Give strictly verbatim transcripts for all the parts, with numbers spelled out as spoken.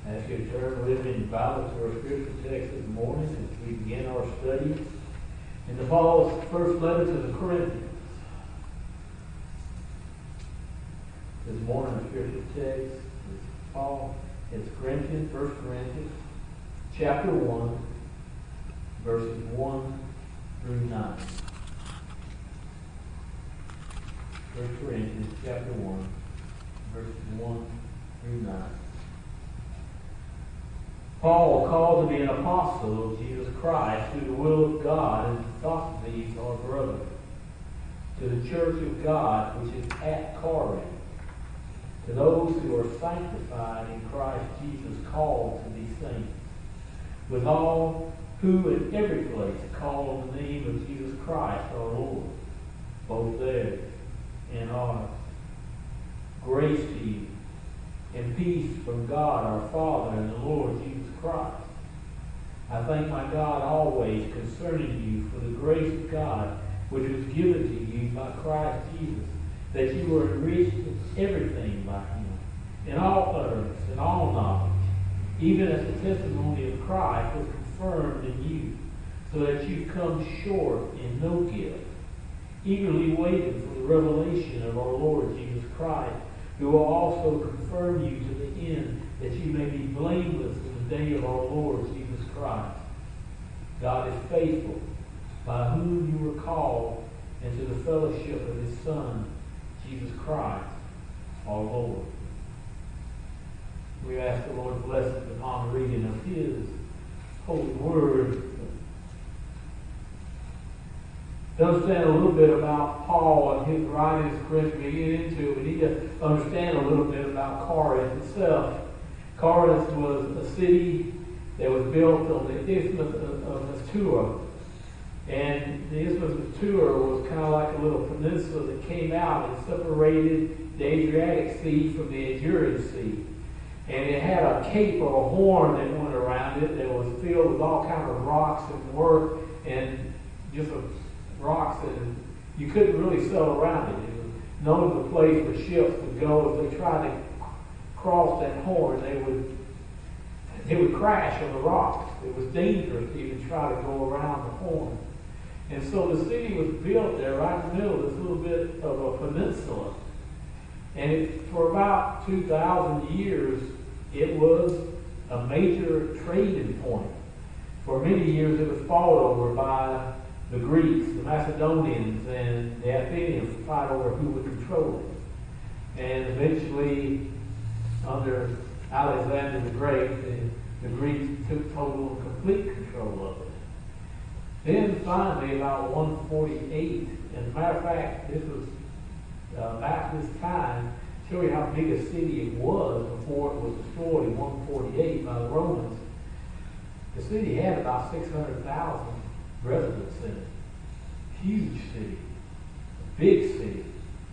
I ask you to turn with me in the Bible to our scripture text this morning as we begin our study in the Paul's first letter to the Corinthians. This morning our scripture text is Paul, it's Corinthians, First Corinthians, chapter one, verses one through nine. First Corinthians, chapter one, verses one through nine. Paul, called to be an apostle of Jesus Christ through the will of God, and Sosthenes, our brother, to the church of God which is at Corinth, to those who are sanctified in Christ Jesus, called to be saints, with all who in every place call on the name of Jesus Christ our Lord, both theirs and ours. Grace to you, and peace from God our Father and the Lord Jesus Christ. I thank my God always concerning you for the grace of God which was given to you by Christ Jesus, that you were enriched in everything by him, in all utterance and all knowledge, even as the testimony of Christ was confirmed in you, so that you come short in no gift, eagerly waiting for the revelation of our Lord Jesus Christ, who will also confirm you to the end, that you may be blameless in the day of our Lord Jesus Christ. God is faithful, by whom you were called into the fellowship of his Son, Jesus Christ, our Lord. We ask the Lord blessings upon the reading of his holy word. To understand a little bit about Paul and his writings of Corinthians, we get into it, we need to understand a little bit about Corinth itself. Corinth was a city that was built on the Isthmus of Mestua. And the Isthmus of Mestua was kind of like a little peninsula that came out and separated the Adriatic Sea from the Aegean Sea. And it had a cape or a horn that went around it that was filled with all kinds of rocks and work and just a rocks, and you couldn't really sail around it. It was known as a place where ships would go. If they tried to cross that horn, they would they would crash on the rocks. It was dangerous to even try to go around the horn. And so the city was built there right in the middle of this little bit of a peninsula. And it, for about two thousand years, it was a major trading point. For many years, it was fought over by the Greeks, the Macedonians, and the Athenians to fight over who would control it. And eventually, under Alexander the Great, the, the Greeks took total and complete control of it. Then finally, about one forty-eight, as a matter of fact, this was uh, about this time, to show you how big a city it was before it was destroyed in one forty-eight by the Romans. The city had about six hundred thousand residents in it. Huge city. A big city.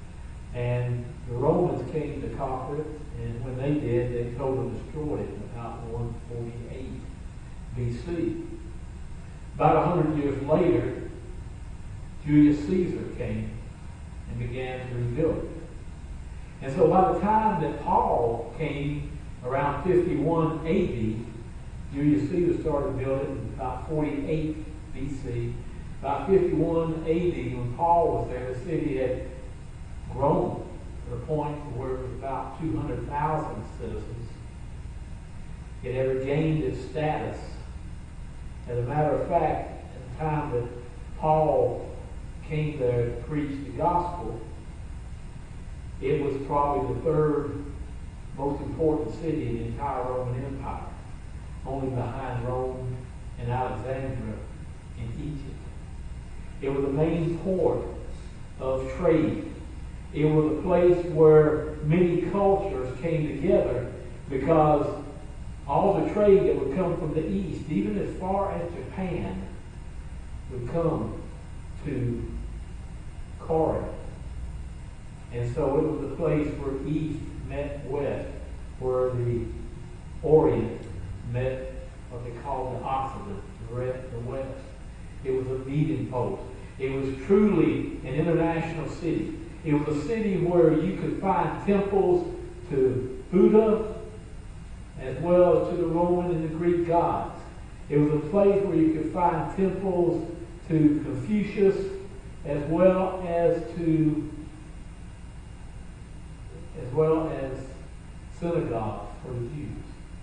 And the Romans came to conquer it, and when they did, they totally destroyed it in about one forty-eight B C. About a hundred years later, Julius Caesar came and began to rebuild it. And so by the time that Paul came around fifty-one A D, Julius Caesar started building in about forty-eight B C. By fifty-one A D, when Paul was there, the city had grown to the point where it was about two hundred thousand citizens. It had regained its status. As a matter of fact, at the time that Paul came there to preach the gospel, it was probably the third most important city in the entire Roman Empire, only behind Rome and Alexandria in Egypt. It was the main port of trade. It was a place where many cultures came together, because all the trade that would come from the east, even as far as Japan, would come to Corinth. And so it was a place where east met west, where the Orient met what they called the Occident, the west. It was a meeting post. It was truly an international city. It was a city where you could find temples to Buddha as well as to the Roman and the Greek gods. It was a place where you could find temples to Confucius, as well as to as well as synagogues for the Jews.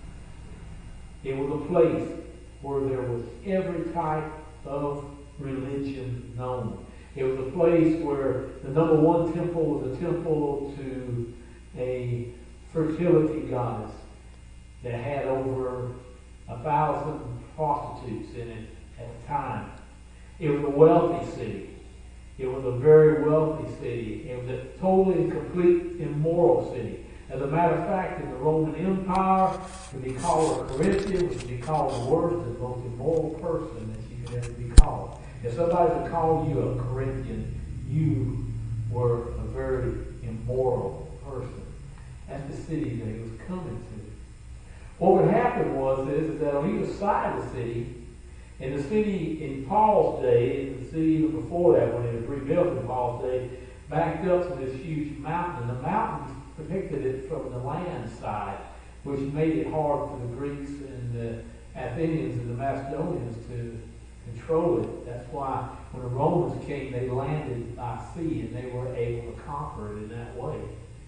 It was a place where there was every type of religion known. It was a place where the number one temple was a temple to a fertility goddess that had over a thousand prostitutes in it at the time. It was a wealthy city. It was a very wealthy city. It was a totally and complete immoral city. As a matter of fact, in the Roman Empire, to be called a Corinthian was to be called the worst and most immoral person that you could ever be called. If somebody would call you a Corinthian, you were a very immoral person. That's the city that he was coming to. What would happen was is, is that on either side of the city, in the city in Paul's day, and the city even before that, when it was rebuilt in Paul's day, backed up to this huge mountain. And the mountains protected it from the land side, which made it hard for the Greeks and the Athenians and the Macedonians to control it. That's why when the Romans came, they landed by sea, and they were able to conquer it in that way.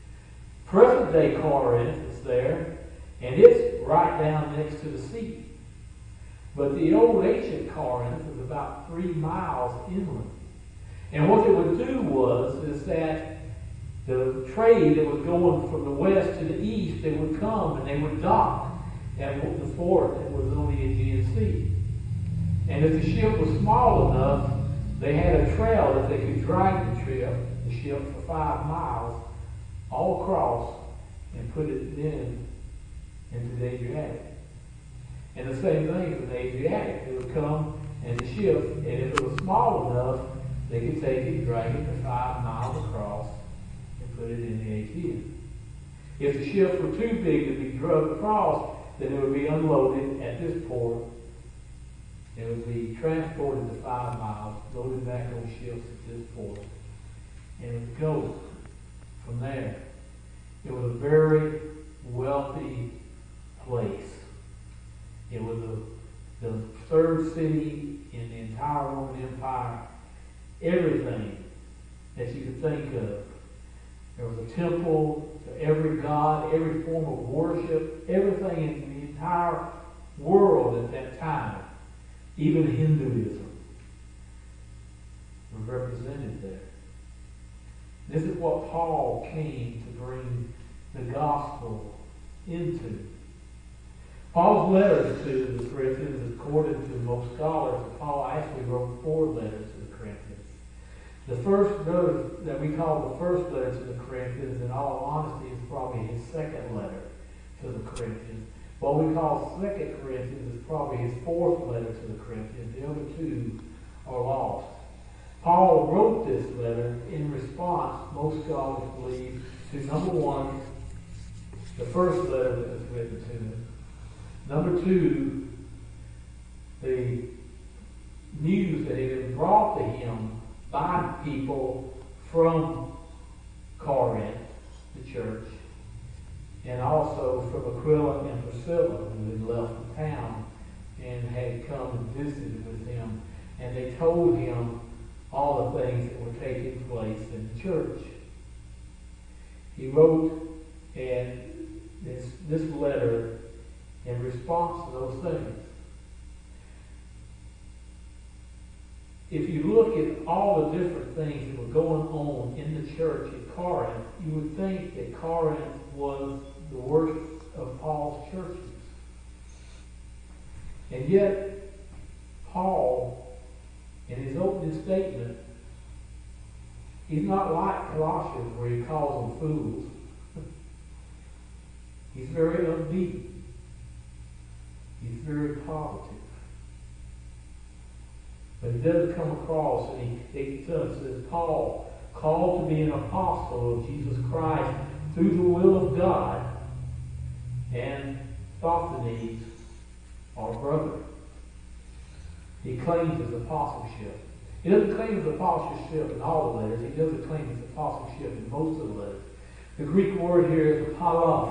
Present day Corinth is there, and it's right down next to the sea. But the old ancient Corinth was about three miles inland. And what they would do was is that the trade that was going from the west to the east, they would come and they would dock at the fort that was on the Aegean Sea. And if the ship was small enough, they had a trail that they could drive the trip, the ship for five miles all across and put it in into the Adriatic. And the same thing for the Adriatic. It would come and the ship, and if it was small enough, they could take it, drag it for five miles across, and put it in the Aegean. If the ships were too big to be dragged across, then it would be unloaded at this port. It would be transported to five miles, loaded back on ships at this port, and it would go from there. It was a very wealthy place. It was a, the third city in the entire Roman Empire. Everything that you could think of. There was a temple to every god, every form of worship, everything in the entire world at that time, even Hinduism, was represented there. This is what Paul came to bring the gospel into. Paul's letters to the Corinthians, according to most scholars, Paul actually wrote four letters to the Corinthians. The first letter that we call the first letter to the Corinthians, in all honesty, is probably his second letter to the Corinthians. What we call Second Corinthians is probably his fourth letter to the Corinthians. The other two are lost. Paul wrote this letter in response, most scholars believe, to number one, the first letter that was written to him. Number two, the news that had been brought to him by people from Corinth, the church, and also from Aquila and Priscilla, who had left the town and had come and visited with him. And they told him all the things that were taking place in the church. He wrote and this, this letter in response to those things. If you look at all the different things that were going on in the church at Corinth, you would think that Corinth was the worst of Paul's churches. And yet, Paul, in his opening statement, he's not like Colossians where he calls them fools. He's very upbeat. He's very positive. But he doesn't come across, and he, he says, Paul, called to be an apostle of Jesus Christ through the will of God, and Sosthenes, our brother. He claims his apostleship. He doesn't claim his apostleship in all the letters. He doesn't claim his apostleship in most of the letters. The Greek word here is apollos,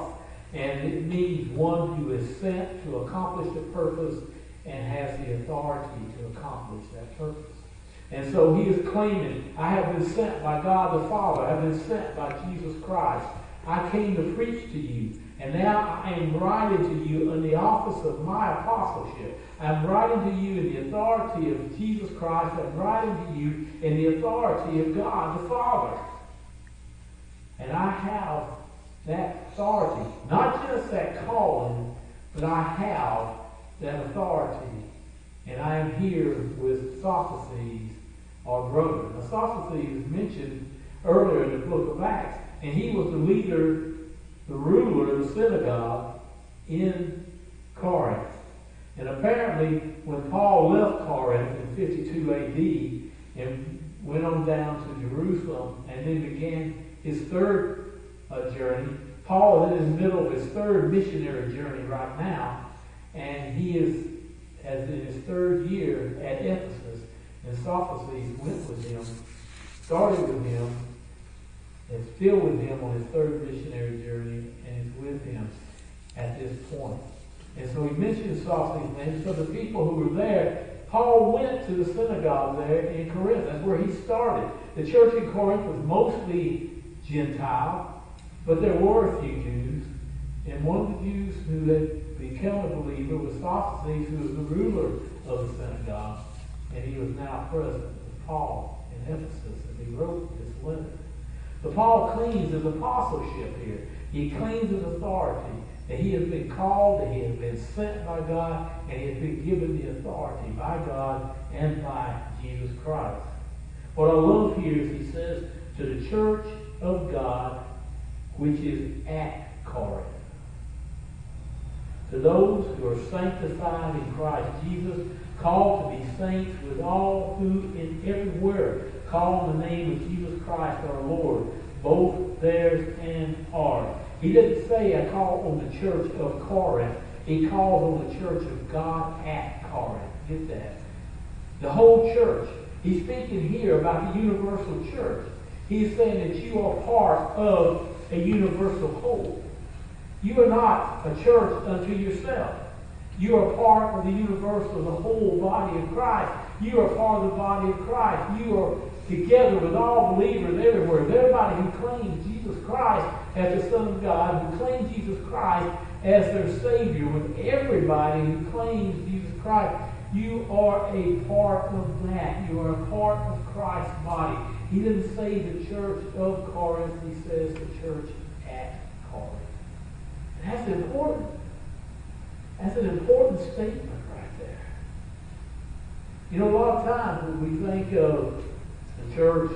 And it means one who is sent to accomplish a purpose and has the authority to accomplish that purpose. And so he is claiming, I have been sent by God the Father. I have been sent by Jesus Christ. I came to preach to you. And now I am writing to you in the office of my apostleship. I'm writing to you in the authority of Jesus Christ. I'm writing to you in the authority of God the Father. And I have that authority. Not just that calling, but I have that authority. And I am here with Sosthenes, our brother. Now, Sosthenes is mentioned earlier in the book of Acts. And he was the leader, the ruler of the synagogue in Corinth. And apparently, when Paul left Corinth in fifty-two A D and went on down to Jerusalem and then began his third uh, journey, Paul is in the middle of his third missionary journey right now, and he is as in his third year at Ephesus, and Sosthenes went with him, started with him, is still with him on his third missionary journey and is with him at this point. And so he mentions Sosthenes' name. So the people who were there, Paul went to the synagogue there in Corinth. That's where he started. The church in Corinth was mostly Gentile, but there were a few Jews. And one of the Jews who had become a believer was Sosthenes, who was the ruler of the synagogue. And he was now present with Paul in Ephesus as he wrote this letter. So Paul claims his apostleship here. He claims his authority, that he has been called, that he has been sent by God, and he has been given the authority by God and by Jesus Christ. What I love here is he says, to the church of God, which is at Corinth. To those who are sanctified in Christ Jesus, called to be saints, with all who in everywhere call on the name of Jesus Christ our Lord, both theirs and ours. He didn't say, I call on the church of Corinth. He calls on the church of God at Corinth. Get that? The whole church. He's speaking here about the universal church. He's saying that you are part of a universal whole. You are not a church unto yourself. You are part of the universal, the whole body of Christ. You are part of the body of Christ. You are together with all believers everywhere. With everybody who claims Jesus Christ as the Son of God, who claims Jesus Christ as their Savior, with everybody who claims Jesus Christ, you are a part of that. You are a part of Christ's body. He didn't say the church of Corinth. He says the church at Corinth. And that's important. That's an important statement right there. You know, a lot of times when we think of the church,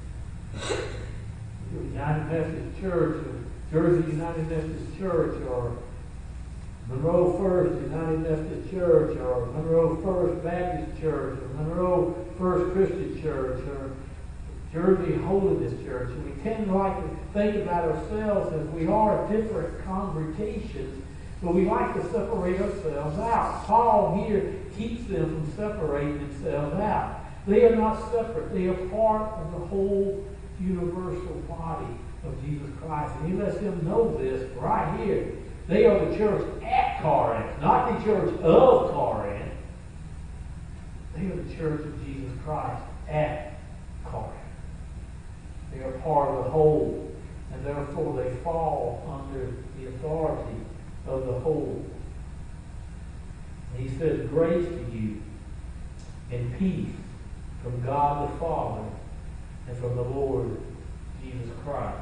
the United Methodist Church, or Jersey United Methodist Church, or Monroe First United Methodist Church, or Monroe First Baptist Church, or Monroe First Christian Church, or Jersey Holiness Church. And we tend to like to think about ourselves as we are different congregations, but we like to separate ourselves out. Paul here keeps them from separating themselves out. They are not separate. They are part of the whole universal body of Jesus Christ. And he lets them know this right here. They are the church at Corinth, not the church of Corinth. They are the church of Jesus Christ at Corinth. They are part of the whole, and therefore they fall under the authority of the whole. And he says, grace to you and peace from God the Father and from the Lord Jesus Christ.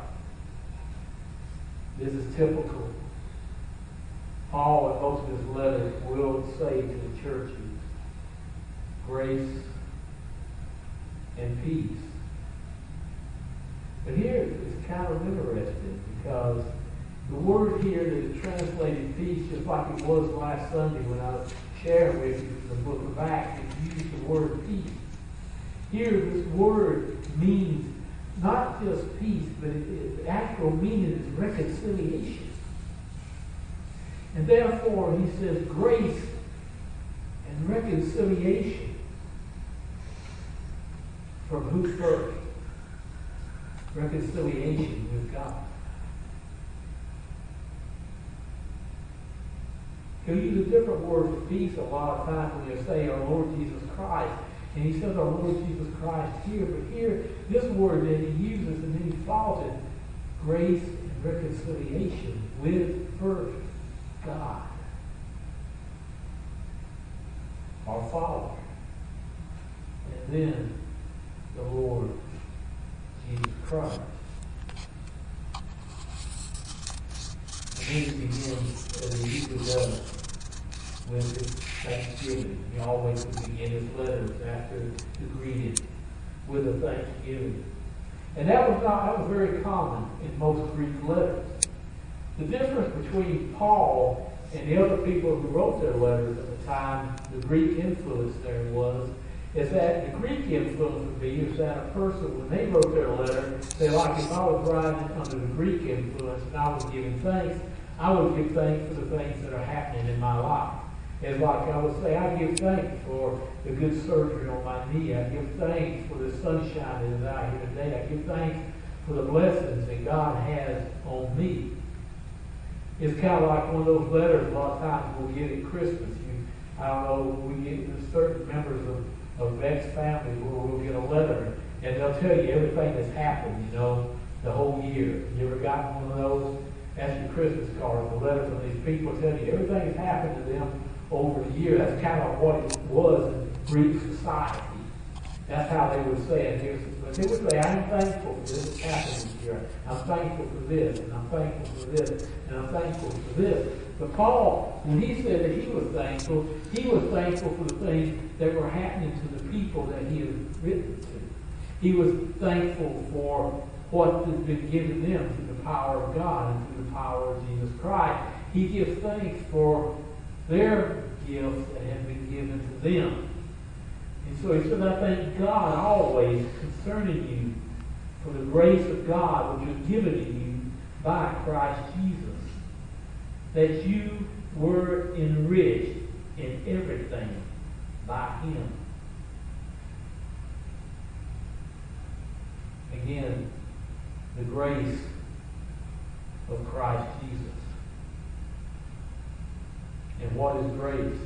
This is typical. Paul, in most of his letters, will say to the churches, grace and peace. But here it's kind of interesting because the word here that is translated peace, just like it was last Sunday when I was sharing with you from the book of Acts, it used the word peace. Here this word means not just peace, but it, it, the actual meaning is reconciliation. And therefore, he says grace and reconciliation from who first? Reconciliation with God. He'll use a different word for peace a lot of times when he'll say our Lord Jesus Christ. And he says our Lord Jesus Christ here. But here, this word that he uses, and then he calls it grace and reconciliation with first God, our Father, and then the Lord Jesus Christ. And then he begins, as he usually does, with his thanksgiving. He always would begin his letters after the greeting with a thanksgiving. And that was not that was very common in most Greek letters. The difference between Paul and the other people who wrote their letters at the time, the Greek influence there was, is that the Greek influence would be is that a person, when they wrote their letter, they like, if I was writing under the Greek influence and I was giving thanks, I would give thanks for the things that are happening in my life. It's like I would say, I give thanks for the good surgery on my knee. I give thanks for the sunshine that is out here today. I give thanks for the blessings that God has on me. It's kind of like one of those letters a lot of times we'll get at Christmas. You, I don't know, we get certain members of, of Beck's family where we'll get a letter and they'll tell you everything that's happened, you know, the whole year. You ever gotten one of those? That's your Christmas card. The letter from these people tell you everything that's happened to them over the year. That's kind of what it was in Greek society. That's how they would say it. But they would say, I'm thankful for this happening here. I'm thankful for this, and I'm thankful for this, and I'm thankful for this. But Paul, when he said that he was thankful, he was thankful for the things that were happening to the people that he had written to. He was thankful for what had been given them through the power of God and through the power of Jesus Christ. He gives thanks for their gifts that have been given to them. And so he said, I thank God always concerning you for the grace of God which was given to you by Christ Jesus, that you were enriched in everything by him. Again, the grace of Christ Jesus. And what is grace?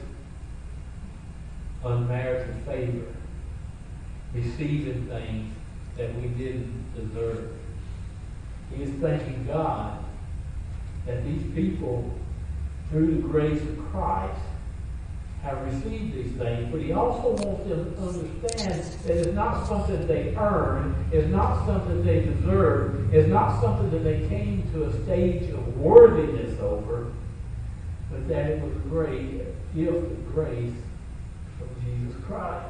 Unmerited favor. Receiving things that we didn't deserve. He is thanking God that these people, through the grace of Christ, have received these things. But he also wants them to understand that it's not something they earn, it's not something they deserve, it's not something that they came to a stage of worthiness over, but that it was a great gift of grace from Jesus Christ.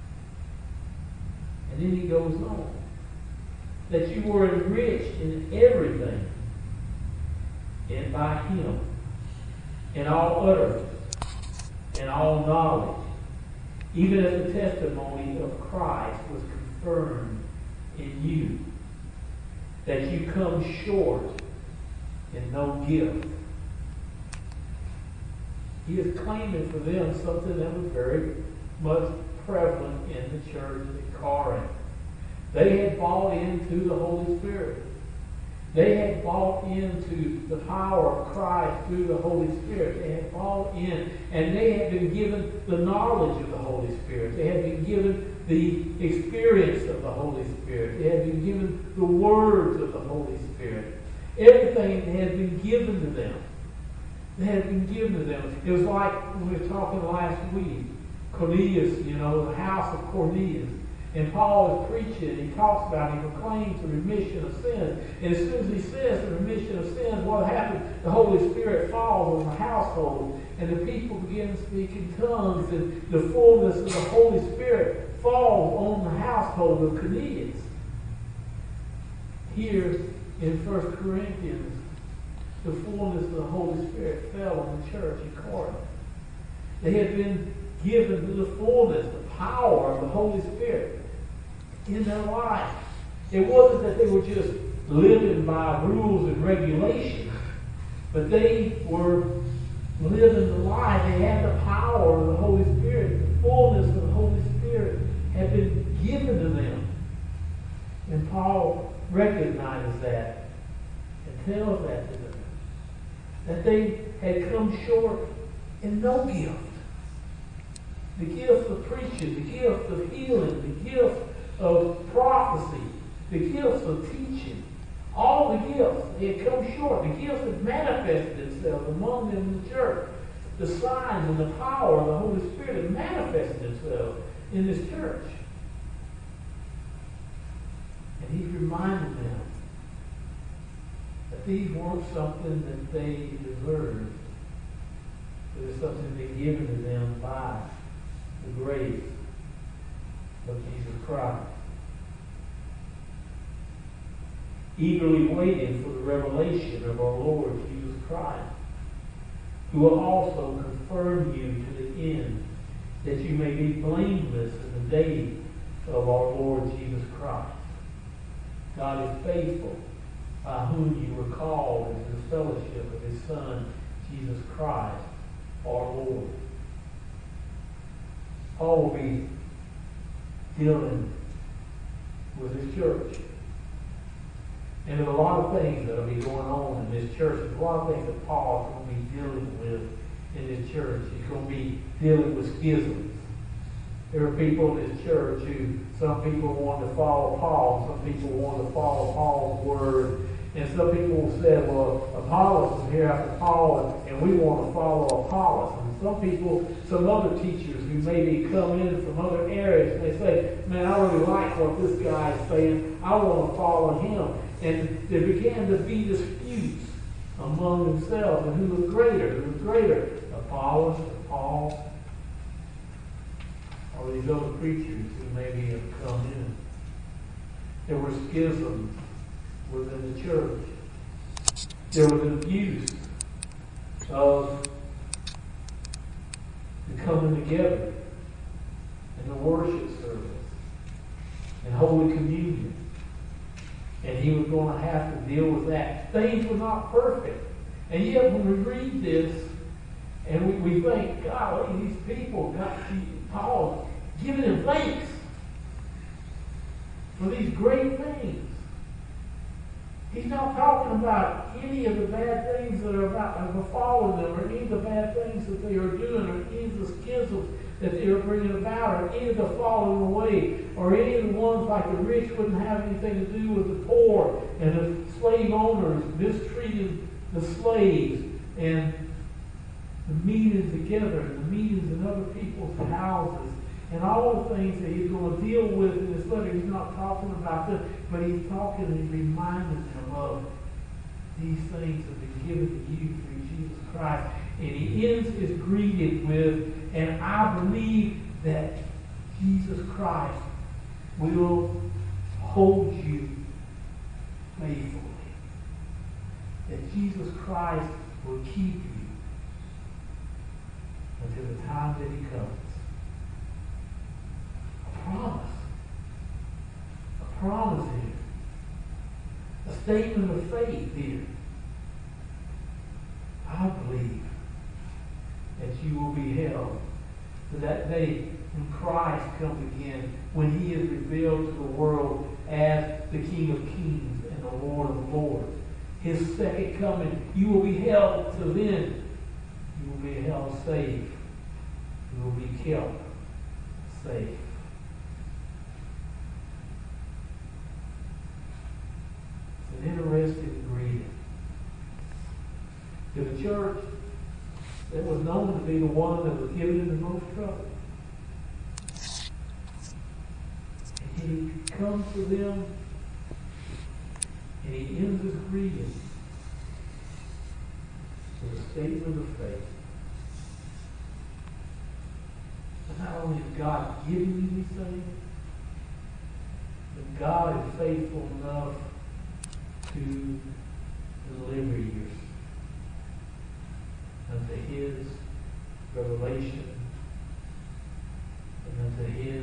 And then he goes on, that you were enriched in everything, and by him, in all utterance, and all knowledge, even as the testimony of Christ was confirmed in you, that you come short in no gift. He is claiming for them something that was very much prevalent in the church at Corinth. They had bought into the Holy Spirit. They had bought into the power of Christ through the Holy Spirit. They had bought in, and they had been given the knowledge of the Holy Spirit. They had been given the experience of the Holy Spirit. They had been given the words of the Holy Spirit. Everything had been given to them. They had been given to them. It was like when we were talking last week, Cornelius, you know, the house of Cornelius. And Paul is preaching, he talks about, he proclaims the remission of sins. And as soon as he says the remission of sins, what happens? The Holy Spirit falls on the household, and the people begin to speak in tongues, and the fullness of the Holy Spirit falls on the household of Cornelius. Here in First Corinthians, the fullness of the Holy Spirit fell on the church in Corinth. They had been given to the fullness, the power of the Holy Spirit in their life. It wasn't that they were just living by rules and regulations, but they were living the life. They had the power of the Holy Spirit. The fullness of the Holy Spirit had been given to them. And Paul recognizes that and tells that to them. That they had come short and no gift. The gift of preaching, the gift of healing, the gift of prophecy, the gifts of teaching. All the gifts, they had come short. The gifts have manifested themselves among them in the church. The signs and the power of the Holy Spirit have manifested themselves in this church. And he's reminded them that these weren't something that they deserved. It was something that given to them by the grace of Jesus Christ. Eagerly waiting for the revelation of our Lord Jesus Christ, who will also confirm you to the end, that you may be blameless in the day of our Lord Jesus Christ. God is faithful, by whom you were called into the fellowship of his Son, Jesus Christ, our Lord. Paul will be dealing with his church. And there's a lot of things that will be going on in this church. There's a lot of things that Paul is going to be dealing with in this church. He's going to be dealing with schisms. There are people in this church who, some people want to follow Paul, some people want to follow Paul's word, and some people will say, well, Apollos is here after Paul, and, and we want to follow Apollos. And some people, some other teachers who maybe come in from other areas, and they say, man, I really like what this guy is saying. I want to follow him. And there began to be disputes among themselves, and who was greater? Who was greater? Apollos or Paul? Or these other preachers who maybe have come in. There were schisms within the church. There was an abuse of the coming together and the worship service and Holy Communion. And he was going to have to deal with that. Things were not perfect. And yet when we read this and we, we think, God, these people got Paul giving him thanks for these great things. He's not talking about any of the bad things that are about have befallen them, or any of the bad things that they are doing, or any of the schisms that they are bringing about, or any of the falling away, or any of the ones like the rich wouldn't have anything to do with the poor, and the slave owners mistreating the slaves, and the meetings together, and the meetings in other people's houses, and all the things that he's going to deal with in this letter. He's not talking about them, but he's talking and he's reminding them of these things have been given to you through Jesus Christ. And he ends his greeting with, and I believe that Jesus Christ will hold you faithfully. That Jesus Christ will keep you until the time that he comes. A promise. A promise here. A statement of faith here. I believe that you will be held to that day when Christ comes again, when he is revealed to the world as the King of Kings and the Lord of Lords. His second coming, you will be held till then. You will be held safe. You will be kept safe. It's an interesting greeting to the church that was known to be the one that was giving him the most trouble. And he comes to them and he ends his greeting with a statement of faith. And not only has God given you these things, but God is faithful enough to deliver you unto his revelation and unto his